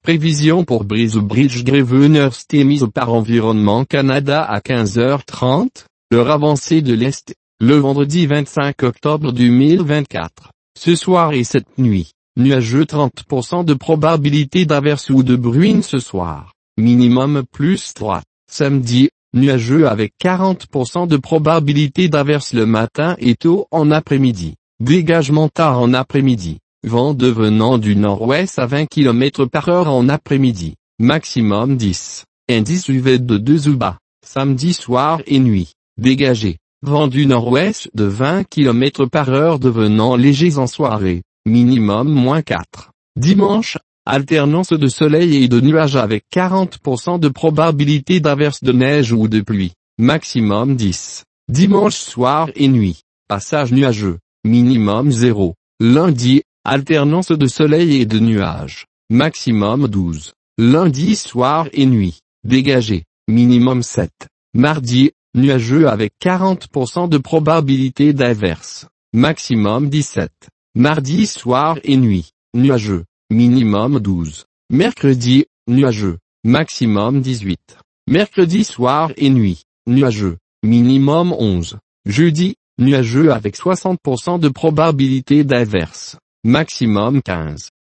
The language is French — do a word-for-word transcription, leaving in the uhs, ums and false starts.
Prévision pour Brisbridge Grevenhurst émise par Environnement Canada à quinze heures trente, l'heure avancée de l'Est, le vendredi vingt-cinq octobre deux mille vingt-quatre. Ce soir et cette nuit, nuageux trente pour cent de probabilité d'averse ou de bruine ce soir, minimum plus trois. Samedi, nuageux avec quarante pour cent de probabilité d'averse le matin et tôt en après-midi, dégagement tard en après-midi. Vent devenant du nord-ouest à vingt kilomètres par heure en après-midi, maximum dix. Indice U V de deux ou bas, samedi soir et nuit, dégagé. Vent du nord-ouest de vingt kilomètres par heure devenant léger en soirée, minimum moins quatre. Dimanche, alternance de soleil et de nuages avec quarante pour cent de probabilité d'averse de neige ou de pluie, maximum dix. Dimanche soir et nuit, passage nuageux, minimum zéro. Lundi, alternance de soleil et de nuages, maximum douze. Lundi soir et nuit, dégagé, minimum sept. Mardi, nuageux avec quarante pour cent de probabilité d'averse, maximum dix-sept. Mardi soir et nuit, nuageux, minimum douze. Mercredi, nuageux, maximum dix-huit. Mercredi soir et nuit, nuageux, minimum onze. Jeudi, nuageux avec soixante pour cent de probabilité d'averse, maximum quinze.